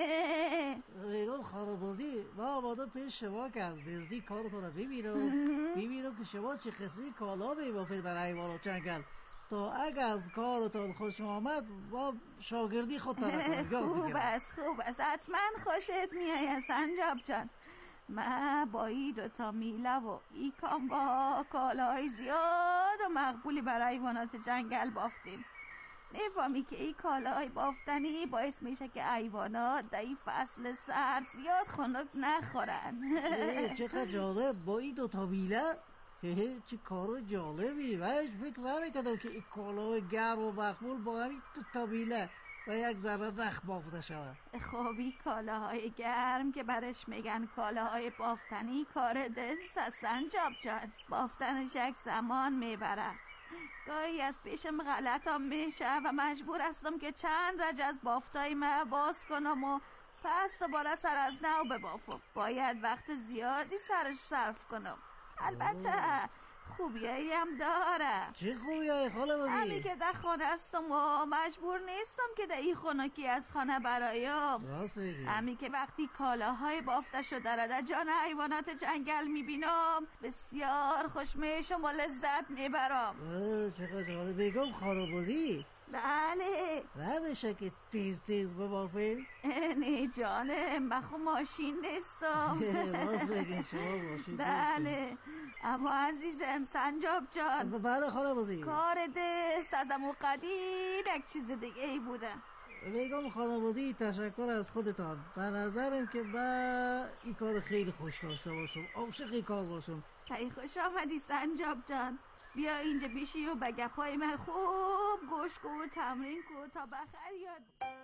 ریگان خانبازی ما آماده پیش شما که از نزدیک کارتون رو ببینم که شما چه قسمی کالا میبافید برای حیوانات جنگل تا اگه از کارتون خوش آمد با شاگردی خودتان رو یاد بگیرم. خوب است حتما خوشت میآید سنجاب جان. من با این 2 میله و ای با کالاهای زیاد و مقبولی برای حیوانات جنگل بافتیم. نفهمی که این کالاهای بافتنی باعث میشه که حیوانات در این فصل سرد زیاد خنک نخورن. چقدر جالب با این 2 میله. چه کار جالبی. من هیچ فکر نمیکردم که این کالاهای گرم و مقبول با همین 2 میله و یک ذره نخ بافته شود. خوبی کالاهای گرم که برش میگن کالاهای بافتنی کار دست است سنجاب جان. بافتنش یک زمان میبره. گاهی از پیشم غلطام میشه و مجبور هستم که چند رج از بافتای من باز کنم و پس دوباره سر از نو ببافم. باید وقت زیادی سرش صرف کنم. البته خوبیایی هم داره. چه خوبیایی خاله بازی؟ همین که در خانه هستم و مجبور نیستم که در این خانکی از خانه برایم. راست میگی. همین که وقتی کالاهای بافته شده را در جان حیوانات جنگل میبینم بسیار خوشمیشم و لذت میبرم. چقدر جالب. بگم خاله بازی؟ بله. نمیشه که تیز ببافیم؟ نه جانم من خو ماشین نیستم. راست بگین شما ماشین. بله اما عزیزم سنجاب جان. بله خاله بازی. کار دست از امو قدیم یک چیز دیگه ای بوده. بگم خاله بازی تشکر از خودتان. به نظرم که با این کار خیلی خوش داشته باشم. عاشق این کار باشم. خیلی خوش آمدی سنجاب جان. بیا اینجا بیشی و به گپای من خوب گوش کن و تمرین کن تا بخیر یاد.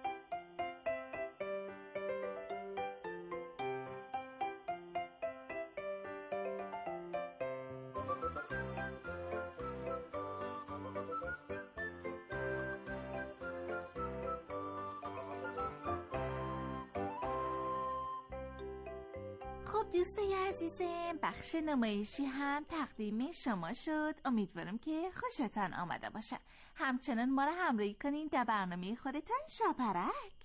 خب دوستای عزیزم بخش نمایشی هم تقدیم شما شد. امیدوارم که خوشتان آمده باشه. همچنان ما را همراهی کنین در برنامه خودتان شاپرک.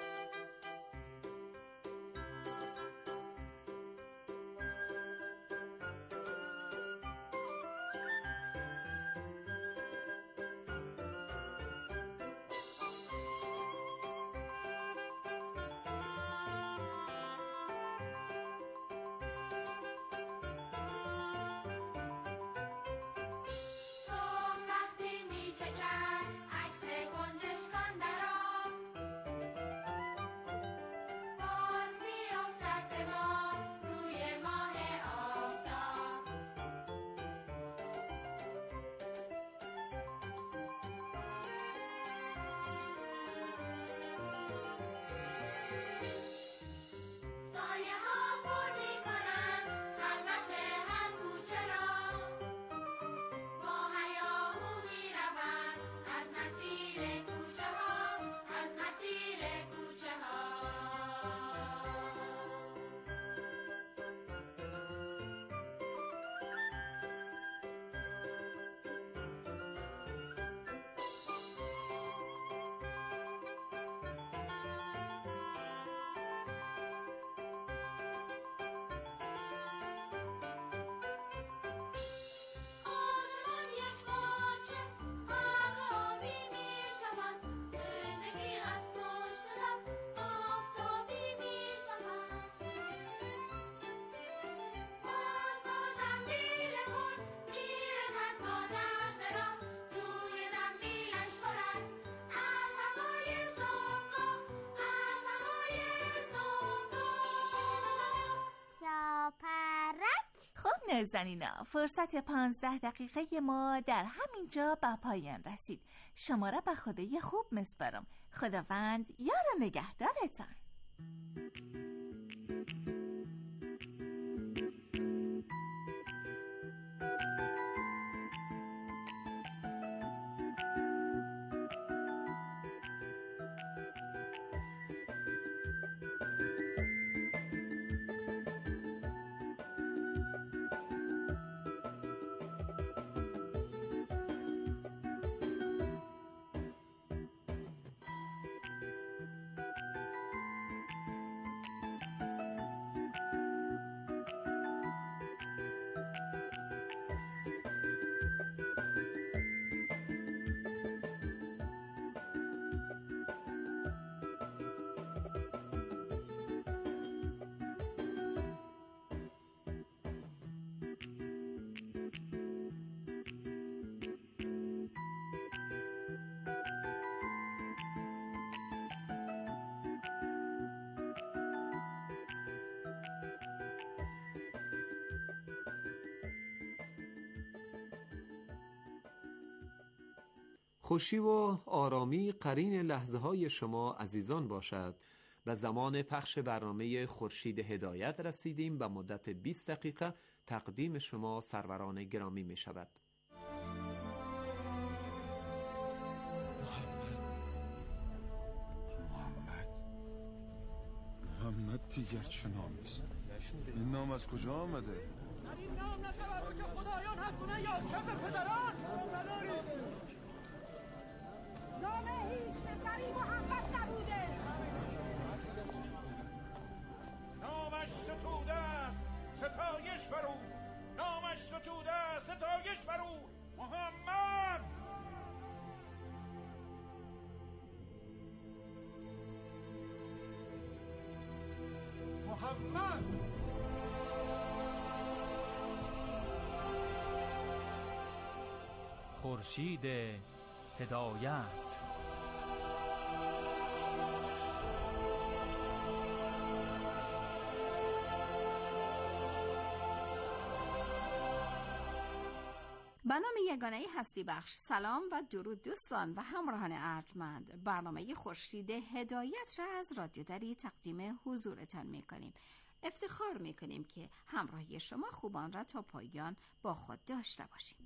خب نازنینا فرصت 15 دقیقه ما در همین جا به پایان رسید. شما را به خدای خوب میسپارم. خداوند یار و نگهدارتان. خوشی و آرامی قرین لحظه های شما عزیزان باشد. به زمان پخش برنامه خورشید هدایت رسیدیم. به مدت 20 دقیقه تقدیم شما سروران گرامی می شود. محمد دیگر چه نامی است؟ این نام از کجا آمده؟ در این نام نه تبرک خدایان هست و نه یادکرد پدران. نام هیچ پسری محمد نبوده. نامش ستوده است ستایش فرو. نامش ستوده است ستایش فرو. محمد محمد خورشید هدایت. به نام یگانه هستی بخش سلام و درود دوستان و همراهان ارجمند. برنامه خورشید هدایت را از رادیو دری تقدیم حضورتان میکنیم. افتخار میکنیم که همراهی شما خوبان را تا پایان با خود داشته باشیم.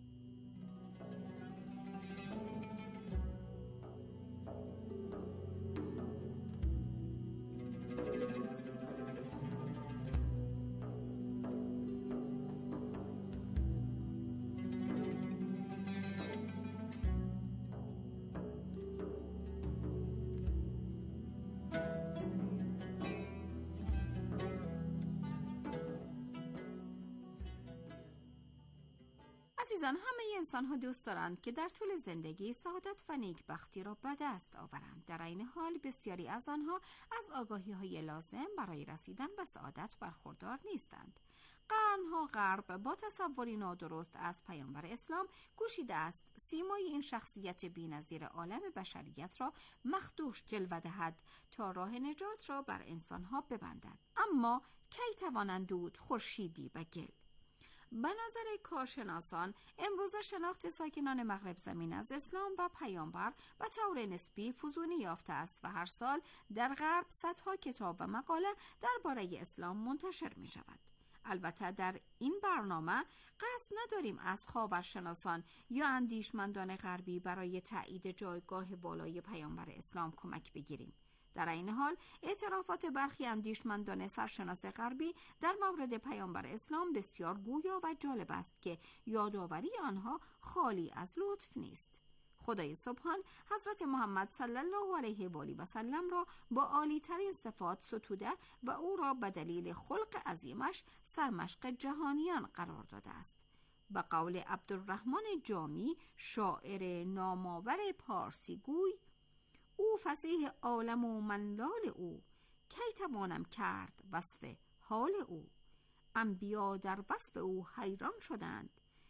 عزیزان، همه انسان ها دوست دارند که در طول زندگی سعادت و نیکبختی را به دست آورند. در این حال بسیاری از آنها از آگاهی های لازم برای رسیدن به سعادت برخوردار نیستند. قرنها غرب با تصوری نادرست از پیامبر اسلام کوشیده است سیمای این شخصیت بی‌نظیر عالم بشریت را مخدوش جلوه دهد تا راه نجات را بر انسانها ببندد. اما کی توانند دود خورشیدی و گل؟ به نظر کارشناسان امروزه شناخت ساکنان مغرب زمین از اسلام و پیامبر به طور نسبی فزونی یافته است و هر سال در غرب صدها کتاب و مقاله درباره اسلام منتشر می شود. البته در این برنامه قصد نداریم از خاورشناسان یا اندیشمندان غربی برای تایید جایگاه بالای پیامبر اسلام کمک بگیریم. در این حال اعترافات برخی اندیشمندان سرشناس غربی در مورد پیامبر اسلام بسیار گویا و جالب است که یادآوری آنها خالی از لطف نیست. خدای سبحان حضرت محمد صلی الله علیه و آله و سلم را با عالی ترین صفات ستوده و او را به دلیل خلق عظیمش سرمشق جهانیان قرار داده است. به قول عبدالرحمن جامی شاعر نامآور پارسی گوی، او فصیح عالم و من لال او، کی توانم کرد وصف حال او. انبیا در وصف او حیران شدند،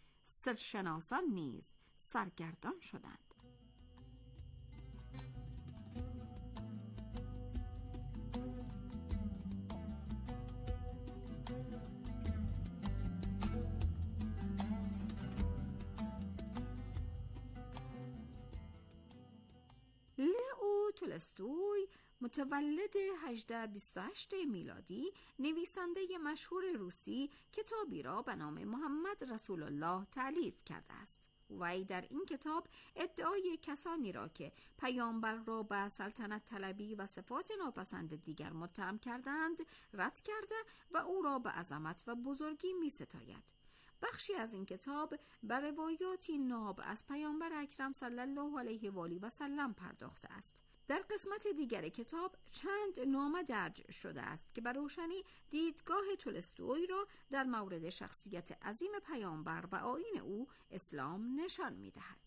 سرشناسان نیز سرگردان شدند. لئو تولستوی متولد 1828 میلادی نویسنده مشهور روسی کتابی را به نام محمد رسول الله تألیف کرده است. وی در این کتاب ادعای کسانی را که پیامبر را به سلطنت طلبی و صفات ناپسند دیگر متهم کردند رد کرده و او را به عظمت و بزرگی می ستاید. بخشی از این کتاب بر روایاتی ناب از پیامبر اکرم صلی الله علیه و آله و سلم پرداخته است. در قسمت دیگر کتاب چند نامه درج شده است که بر روشنی دیدگاه تولستوی را در مورد شخصیت عظیم پیامبر و آیین او اسلام نشان می‌دهد.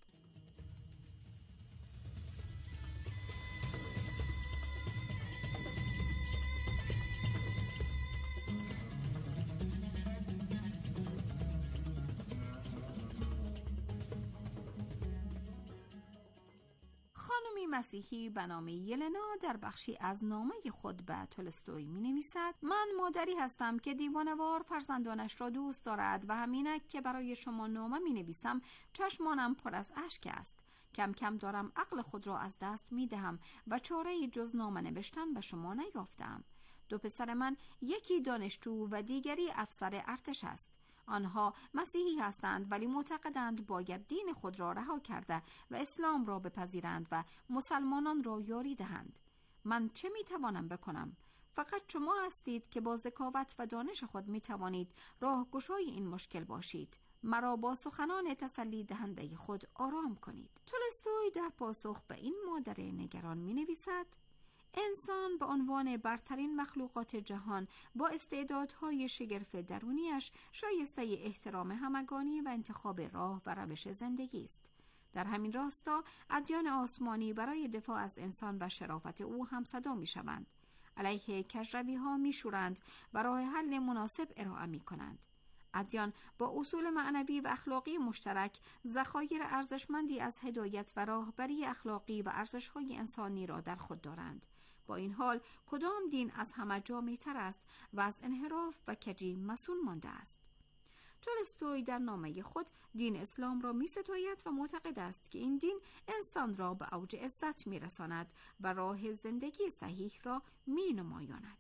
خانمی مسیحی به نام یلنا در بخشی از نامه خود به تولستوی می نویسد: من مادری هستم که دیوانه‌وار فرزندانش را دوست دارد و همینک که برای شما نامه می نویسم چشمانم پر از اشک است. کم کم دارم عقل خود را از دست می دهم و چاره‌ای جز نامه نوشتن به شما نیافتم. 2 پسر من، یکی دانشجو و دیگری افسر ارتش است. آنها مسیحی هستند ولی معتقدند باید دین خود را رها کرده و اسلام را بپذیرند و مسلمانان را یاری دهند. من چه می توانم بکنم؟ فقط شما هستید که با ذکاوت و دانش خود می توانید راهگشای این مشکل باشید. مرا با سخنان تسلی دهنده خود آرام کنید. تولستوی در پاسخ به این مادر نگران می نویسد: انسان به عنوان برترین مخلوقات جهان با استعدادهای شگرف درونیش شایسته احترام همگانی و انتخاب راه و روش زندگی است. در همین راستا ادیان آسمانی برای دفاع از انسان و شرافت او هم صدا می شوند. علیه کجروی ها می شورند و راه حل مناسب ارائه می کنند. ادیان با اصول معنوی و اخلاقی مشترک ذخایر ارزشمندی از هدایت و راهبری اخلاقی و ارزش‌های انسانی را در خود دارند. با این حال کدام دین از همه جامع‌تر است و از انحراف و کجی مصون مانده است؟ تولستوی در نامه خود دین اسلام را می‌ستاید و معتقد است که این دین انسان را به اوج عزت می‌رساند و راه زندگی صحیح را می‌نمایاند.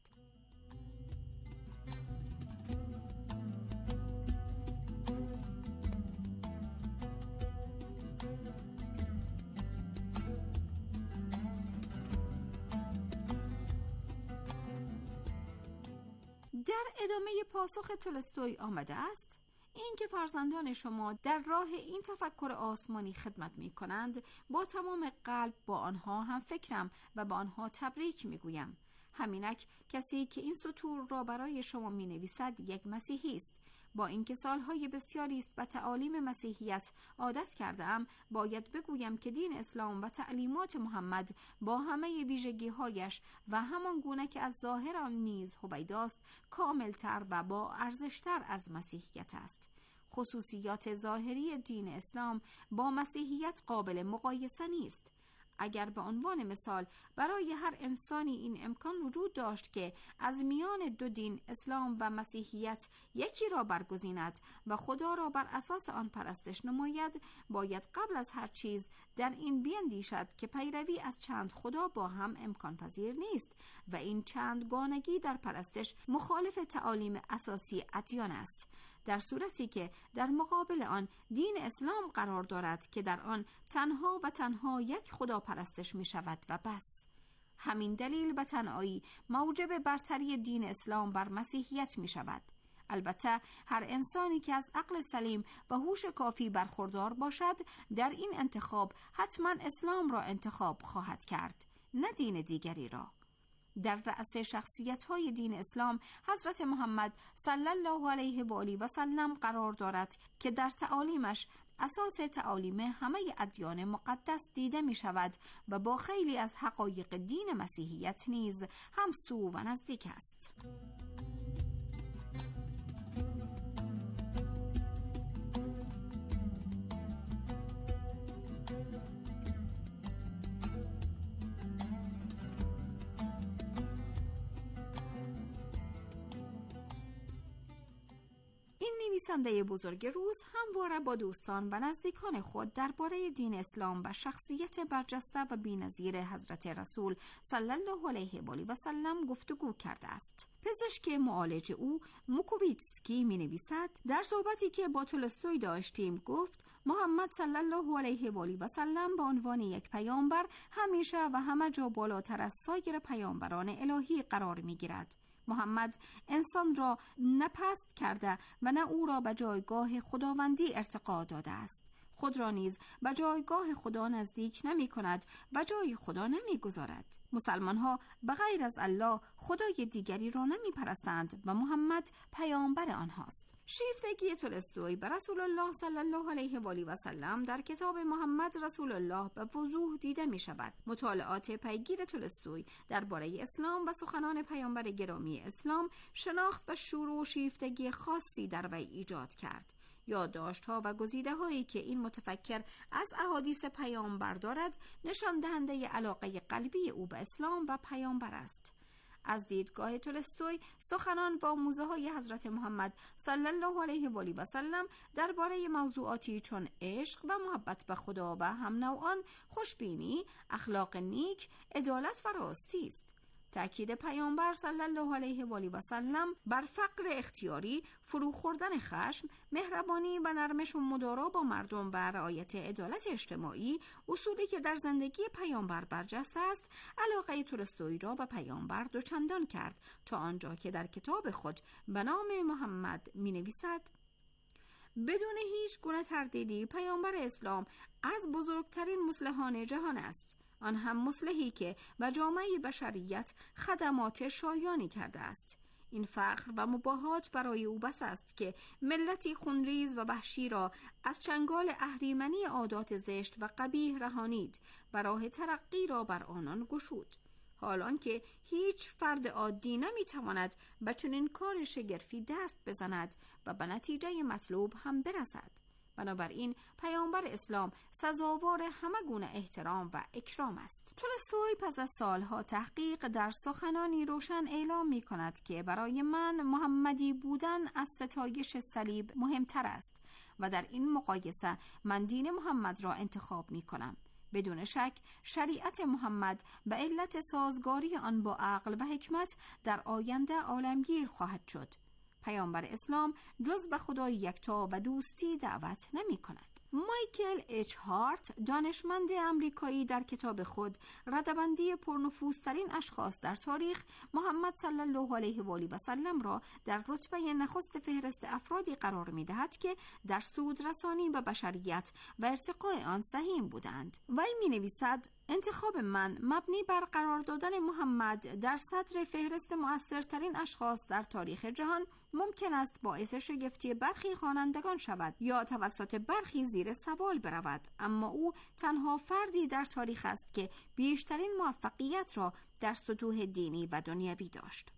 در ادامه پاسخ تولستوی آمده است: اینکه فرزندان شما در راه این تفکر آسمانی خدمت می کنند، با تمام قلب با آنها هم فکرم و با آنها تبریک می گویم. همینک کسی که این سطور را برای شما می نویسد یک مسیحی است. با اینکه سالهای بسیاری است به تعالیم مسیحیت عادت کردم، باید بگویم که دین اسلام و تعلیمات محمد با همه ویژگی‌هایش و همان گونه که از ظاهر آن نیز هویداست، کاملتر و با ارزشتر از مسیحیت است. خصوصیات ظاهری دین اسلام با مسیحیت قابل مقایسه نیست. اگر به عنوان مثال برای هر انسانی این امکان وجود داشت که از میان 2 دین اسلام و مسیحیت یکی را برگزیند و خدا را بر اساس آن پرستش نماید، باید قبل از هر چیز در این بیندیشد که پیروی از چند خدا با هم امکان پذیر نیست و این چند گانگی در پرستش مخالف تعالیم اساسی ادیان است، در صورتی که در مقابل آن دین اسلام قرار دارد که در آن تنها و تنها یک خدا پرستش می شود و بس. همین دلیل به تنهایی موجب برتری دین اسلام بر مسیحیت می شود. البته هر انسانی که از عقل سلیم و هوش کافی برخوردار باشد، در این انتخاب حتما اسلام را انتخاب خواهد کرد، نه دین دیگری را. در رأس شخصیت‌های دین اسلام حضرت محمد صلی الله علیه و آله و سلم قرار دارد که در تعالیمش اساس تعالیم همه ادیان مقدس دیده می شود و با خیلی از حقایق دین مسیحیت نیز همسو و نزدیک است. نویسنده بزرگ روس همواره با دوستان و نزدیکان خود درباره دین اسلام و شخصیت برجسته و بی‌نظیر حضرت رسول صلی الله علیه و آله و سلم گفتگو کرده است. پزشک معالج او موکوویتسکی می نویسد: در صحبتی که با تولستوی داشتیم گفت محمد صلی الله علیه و آله و سلم به عنوان یک پیامبر همیشه و همه جا بالاتر از سایر پیامبران الهی قرار می گیرد. محمد انسان را نه پست کرده و نه او را به جایگاه خداوندی ارتقا داده است. خود را نیز به جایگاه خدا نزدیک نمی کند و جای خدا نمی گذارد. مسلمان ها به غیر از الله خدای دیگری را نمی پرستند و محمد پیامبر آنهاست. شیفتگی تولستوی به رسول الله صلی الله علیه و آله و سلم در کتاب محمد رسول الله به وضوح دیده می شود. مطالعات پیگیر تولستوی درباره اسلام و سخنان پیامبر گرامی اسلام شناخت و شور و شیفتگی خاصی در وی ایجاد کرد. یادداشت‌ها و گزیده‌هایی که این متفکر از احادیث پیامبر دارد نشان دهنده علاقه قلبی او به اسلام و پیامبر است. از دیدگاه تولستوی سخنان و آموزه‌های حضرت محمد صلی الله علیه و آله و سلم درباره موضوعاتی چون عشق و محبت به خدا و هم نوعان، خوشبینی، اخلاق نیک، عدالت و راستی است. تأکید پیامبر صلی الله علیه و آله و سلم بر فقر اختیاری، فرو خوردن خشم، مهربانی و نرمش و مدارا با مردم و رعایت عدالت اجتماعی، اصولی که در زندگی پیامبر برجسته است، علاقه تولستوی را به پیامبر دوچندان کرد تا آنجا که در کتاب خود به نام محمد می نویسد: بدون هیچ گونه تردیدی پیامبر اسلام از بزرگترین مصلحان جهان است، آن هم مصلحی که به جامعه بشریت خدمات شایانی کرده است. این فخر و مباهات برای او بس است که ملتی خونریز و وحشی را از چنگال اهریمنی عادات زشت و قبیح رهانید و راه ترقی را بر آنان گشود، حالان که هیچ فرد عادی نمیتواند به چنین کار شگرفی دست بزند و به نتیجه مطلوب هم برسد. بنابراین پیامبر اسلام سزاوار همه گونه احترام و اکرام است. تولستوی پس از سالها تحقیق در سخنانی روشن اعلام می کند که برای من محمدی بودن از ستایش صلیب مهمتر است و در این مقایسه من دین محمد را انتخاب می کنم. بدون شک شریعت محمد به علت سازگاری آن با عقل و حکمت در آینده عالمگیر خواهد شد. پیامبر اسلام جز به خدای یکتا و دوستی دعوت نمی کند. مایکل اچ هارت، دانشمند امریکایی، در کتاب خود ردبندی پرنفوذترین اشخاص در تاریخ، محمد صلی الله علیه و آله و سلم را در رتبه نخست فهرست افرادی قرار می دهد که در سود رسانی به بشریت و ارتقاء آن سهیم بودند. وی می نویسد: انتخاب من مبنی بر قرار دادن محمد در صدر فهرست مؤثرترین اشخاص در تاریخ جهان ممکن است باعث شگفتی برخی خوانندگان شود یا توسط برخی زیر سوال برود، اما او تنها فردی در تاریخ است که بیشترین موفقیت را در سطوح دینی و دنیوی داشت.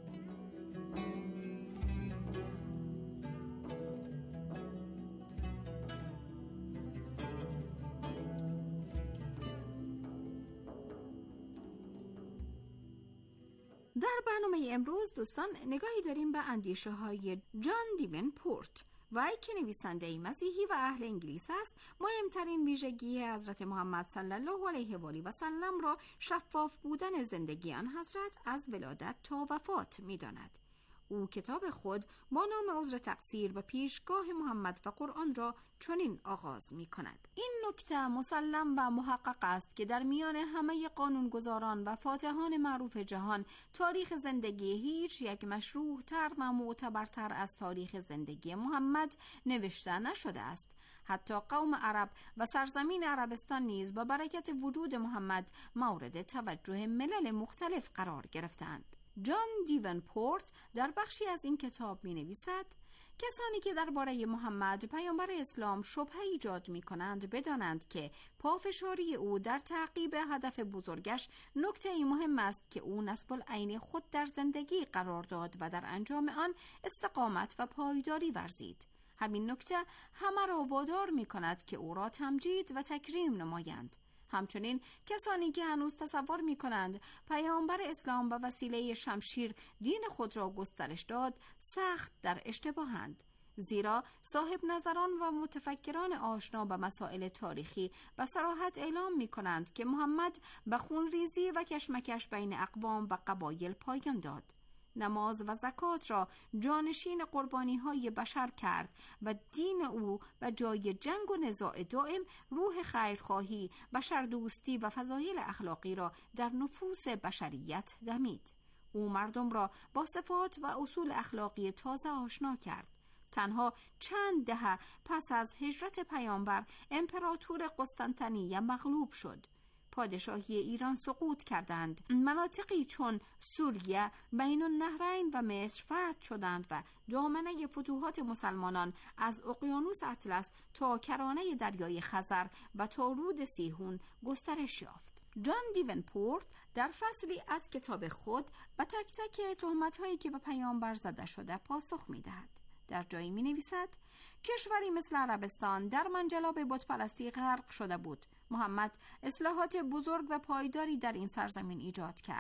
در برنامه امروز دوستان نگاهی داریم به اندیشه های جان دیونپورت. وی که نویسنده مسیحی و اهل انگلیس است، مهمترین ویژگی حضرت محمد صلی الله علیه و آله و سلم را شفاف بودن زندگی آن حضرت از ولادت تا وفات می‌داند. او کتاب خود با نام عذر تقصیر و پیشگاه محمد و قرآن را چنین آغاز می کند: این نکته مسلم و محقق است که در میان همه قانونگذاران و فاتحان معروف جهان تاریخ زندگی هیچ یک مشروع تر و معتبرتر از تاریخ زندگی محمد نوشته نشده است. حتی قوم عرب و سرزمین عربستان نیز با برکت وجود محمد مورد توجه ملل مختلف قرار گرفتند. جان دیونپورت در بخشی از این کتاب می نویسد: کسانی که درباره محمد پیامبر اسلام شبهه ایجاد می کنند بدانند که پافشاری او در تعقیب هدف بزرگش نکته مهم است که او نصب العین خود در زندگی قرار داد و در انجام آن استقامت و پایداری ورزید. همین نکته همه را وادار می کند که او را تمجید و تکریم نمایند. همچنین کسانی که هنوز تصور می کنند پیامبر اسلام به وسیله شمشیر دین خود را گسترش داد سخت در اشتباهند، زیرا صاحب نظران و متفکران آشنا به مسائل تاریخی به صراحت اعلام می کنند که محمد به خونریزی و کشمکش بین اقوام و قبایل پایان داد. نماز و زکات را جانشین قربانی‌های بشر کرد و دین او به جای جنگ و نزاع دائم روح خیرخواهی، بشردوستی و فضایل اخلاقی را در نفوس بشریت دمید. او مردم را با صفات و اصول اخلاقی تازه آشنا کرد. تنها چند دهه پس از هجرت پیامبر امپراتور قسطنطنیه مغلوب شد. پادشاهی ایران سقوط کردند. مناطقی چون سوریه، بین النهرین و مصر فتح شدند و دامنه فتوحات مسلمانان از اقیانوس اطلس تا کرانه دریای خزر و تا رود سیهون گسترش یافت. جان دیونپورت در فصلی از کتاب خود به تک تک تهمت‌هایی که به پیامبر زده شده پاسخ می‌دهد. در جایی می‌نویسد: کشوری مثل عربستان در منجلاب بت‌پرستی غرق شده بود. محمد اصلاحات بزرگ و پایداری در این سرزمین ایجاد کرد.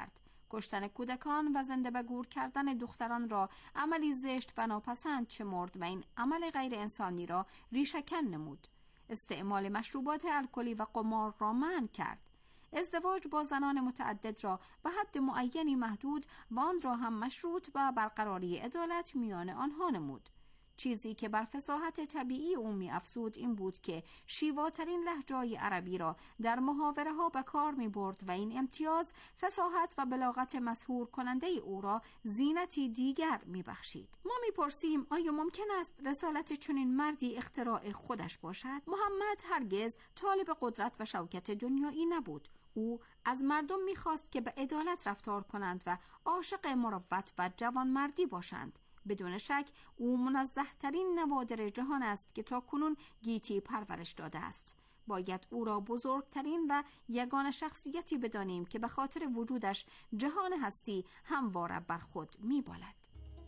کشتن کودکان و زنده به گور کردن دختران را عملی زشت و ناپسند شمرد و این عمل غیر انسانی را ریشه‌کن نمود. استعمال مشروبات الکلی و قمار را منع کرد. ازدواج با زنان متعدد را به حد معینی محدود و آن را هم مشروط به برقراری عدالت میان آنها نمود. چیزی که بر فصاحت طبیعی او می افزود این بود که شیواترین لهجه‌های عربی را در محاوره ها به کار می برد و این امتیاز فصاحت و بلاغت مسحور کننده او را زینتی دیگر می بخشید. ما می پرسیم آیا ممکن است رسالت چنین مردی اختراع خودش باشد؟ محمد هرگز طالب قدرت و شوکت دنیایی نبود. او از مردم می خواست که به عدالت رفتار کنند و عاشق مروت و جوانمردی باشند. بدون شک او منزه‌ترین نوادر جهان است که تا کنون گیتی پرورش داده است. باید او را بزرگترین و یگانه شخصیتی بدانیم که به خاطر وجودش جهان هستی همواره بر خود می‌بالد.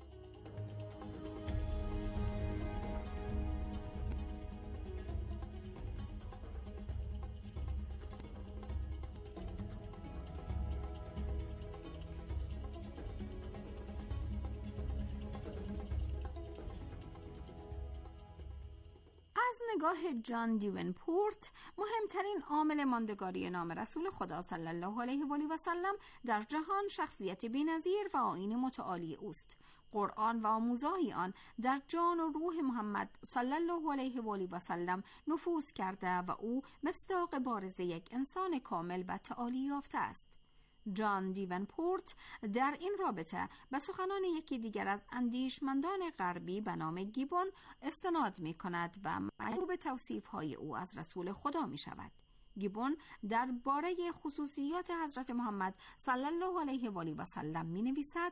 از نگاه جان دیونپورت مهمترین عامل ماندگاری نام رسول خدا صلی الله علیه و آله و سلم در جهان شخصیت بی‌نظیر و آیین متعالی اوست. قرآن و آموزهای آن در جان و روح محمد صلی الله علیه و آله و سلم نفوذ کرده و او مصداق بارز یک انسان کامل و تعالی یافته است. جان دیونپورت در این رابطه به سخنان یکی دیگر از اندیشمندان غربی به نام گیبون استناد می کند و معیوب توصیف‌های او از رسول خدا می شود. گیبون درباره خصوصیات حضرت محمد صلی الله علیه و آله و سلم می نویسد: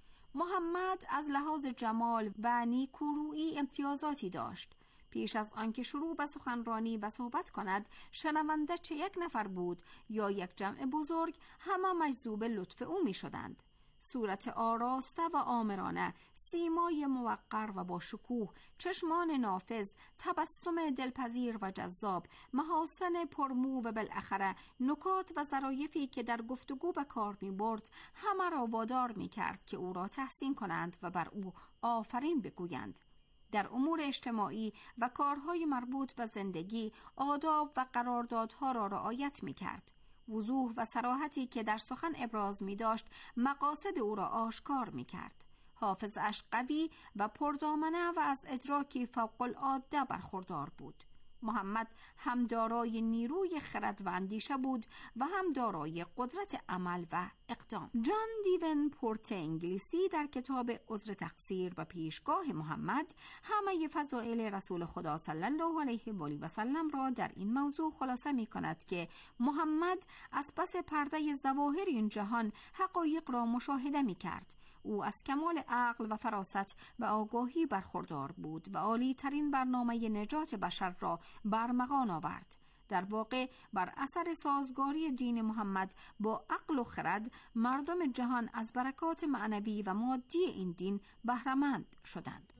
محمد از لحاظ جمال و نیکورویی امتیازاتی داشت. پیش از آنکه شروع به سخنرانی و صحبت کند، شنونده چه یک نفر بود یا یک جمع بزرگ، همه مجذوب لطف او می شدند. صورت آراسته و آمرانه، سیمای موقر و با شکوه، چشمان نافذ، تبسم دلپذیر و جذاب، محاسن پرمو و بالاخره نکات و ظرایفی که در گفتگو به کار می برد، همه را وادار می کرد که او را تحسین کنند و بر او آفرین بگویند. در امور اجتماعی و کارهای مربوط به زندگی آداب و قراردادها را رعایت می کرد. وضوح و صراحتی که در سخن ابراز می داشت مقاصد او را آشکار می کرد. حافظه‌اش قوی و پردامنه و از ادراکی فوق العاده برخوردار بود. محمد هم دارای نیروی خرد و اندیشه بود و هم دارای قدرت عمل و اقدام. جان دیونپورت انگلیسی در کتاب عذر تقصیر و پیشگاه محمد همه فضائل رسول خدا صلی الله علیه و آله و سلم را در این موضوع خلاصه می کند که محمد از پس پرده ظواهر این جهان حقایق را مشاهده می کرد. او از کمال عقل و فراست و آگاهی برخوردار بود و عالی ترین برنامه نجات بشر را برمغان آورد. در واقع بر اثر سازگاری دین محمد با عقل و خرد مردم جهان از برکات معنوی و مادی این دین بهره‌مند شدند.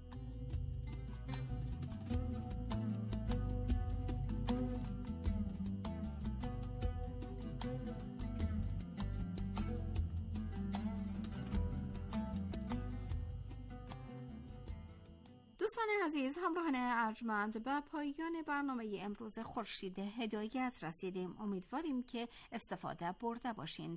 دوستان عزیز، همراهان ارجمند، به پایان برنامه امروز خورشید هدایت رسیدیم. امیدواریم که استفاده برده باشین.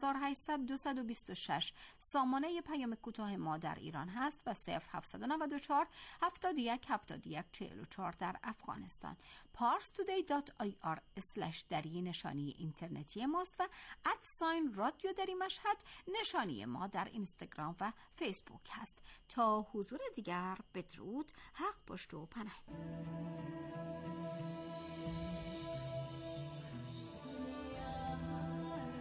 3800 سامانه پیام کوتاه ما در ایران هست و 0794 71 71 44 در افغانستان. parstoday.ir/ نشانی اینترنتی ماست و @رادیو در مشهد نشانی ما در اینستاگرام و فیسبوک هست. تا حضور دیگر، بدرود، حق پشت و پناه.